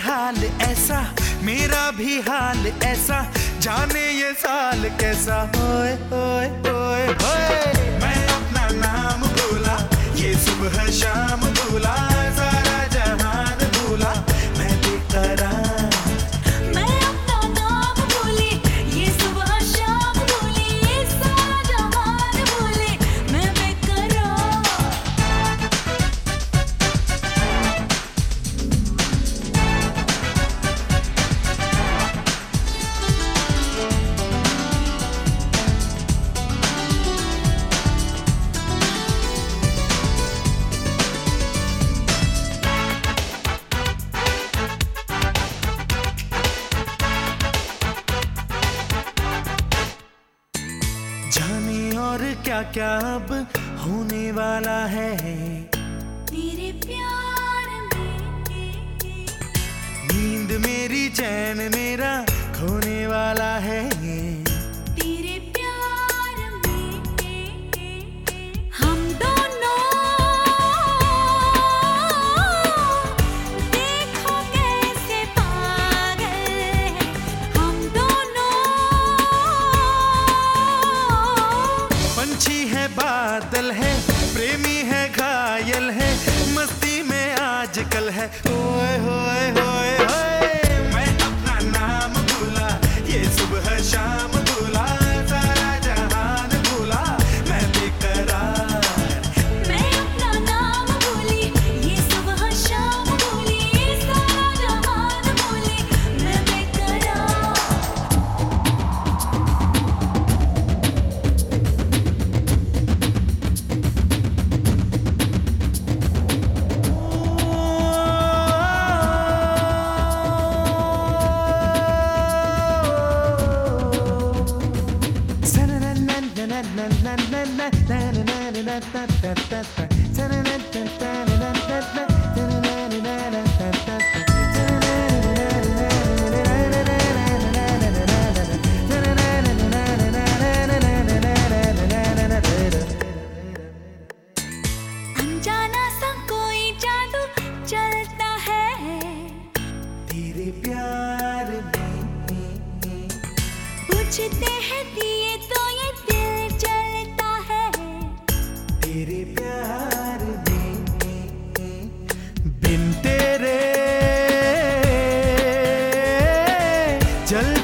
हाल ऐसा, मेरा भी हाल ऐसा, जाने ये साल कैसा। ओए ओए ओए ओए, मैं अपना नाम भूला, ये सुबह शाम भूला, सारा जहान भूला, मैं बेकरार। जाने और क्या क्या अब होने वाला है तेरे प्यार में। नींद मेरी चैन मेरा खोने वाला है तेरे प्यार में हम दोनों, देखो कैसे पागल हैं हम दोनों। पंछी है बादल है, प्रेमी है घायल है, मस्ती में आजकल है। ओए होए होए होए, मैं अपना नाम भूला, ये सुबह शाम भूला, सारा जहान भूला, मैं बेकरार। मैं अपना नाम भूली, ये सुबह शाम भूली, सारा जहान भूली, मैं बेकरार। अनजाना सा कोई जादू चलता है तेरे प्यार में, पूछते हैं दिए तो ये दिल जलता है। तेरे प्यार में, बिन तेरे जल